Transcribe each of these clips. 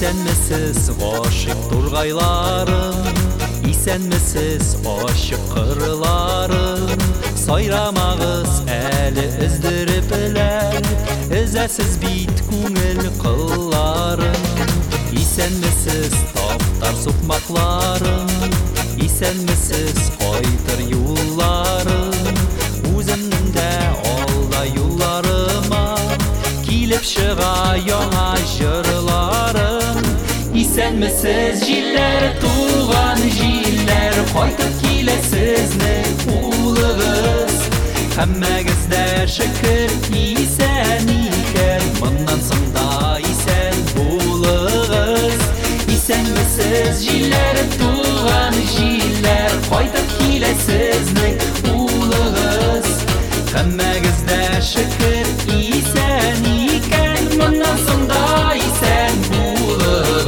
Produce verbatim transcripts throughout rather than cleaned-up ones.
Исәнмесез гашык тургайларым, исәнмесез ашык кырларым. Сайрамагыз әле өздерепеләр, өзәсез бит күңел кылларым. Исәнмесез таптар сукмакларым, исәнмесез кайтыр юлларым. Үземнең дә алда юлларыма килеп чыга яңа җырларым. Исәнмесез җилләр, туган җилләр, кайтып киләсезне улыгыз. Һәммәгез дә шөкер исән икән, моннан соң да исән булыгыз. Исәнмесез җилләр, туган җилләр, кайтып киләсезне улыгыз. Һәммәгез дә шөкер исән икән, моннан соң да исән булыгыз.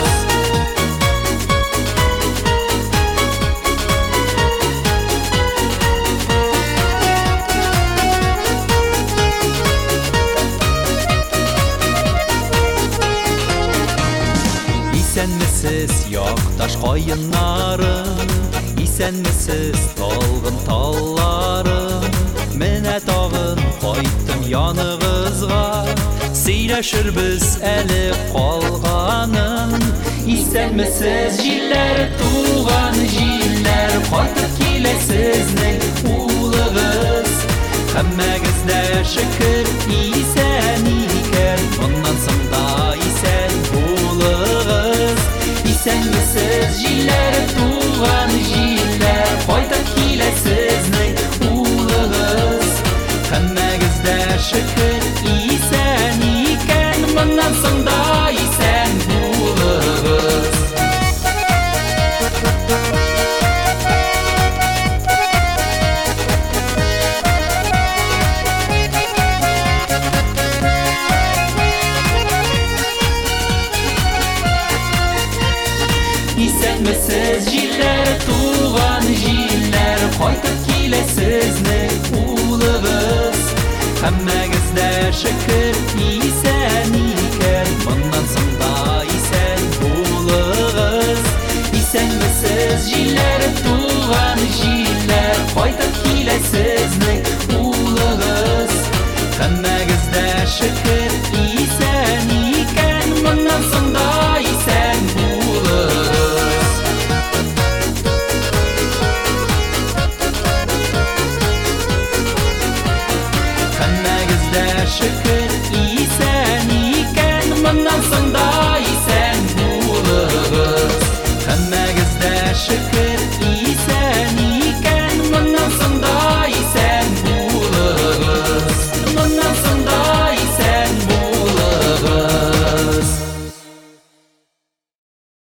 Исәнмесез якташ каеннарым, исәнмесез талгын талларым. Менә тагын кайттым яныгызга, сөйләшербез әле калганын. Исәнмесез җилләр, туган җилләр, кайтып киләсезне улыгыз. Һәммәгез дә шөкер исән икән, моннан соң да исән булыгыз. Исәнмесез җилләр, туган җилләр, кайтып киләсезне улыгыз. Һәммәгез дә шөкер исән икән, моннан соң да исән булыгыз. Исәнмесез җилләр, туган җилләр, кайтып киләсезне улыгыз. Һәммәгез дә шөкер исән икән, моннан соң да исән булыгыз. Исәнмесез җилләр, туган җилләр, кайтып киләсезне улыгыз. Һәммәгез дә шөкер исән икән, моннан соң да исән булыгыз. Һәммәгез дә шөкер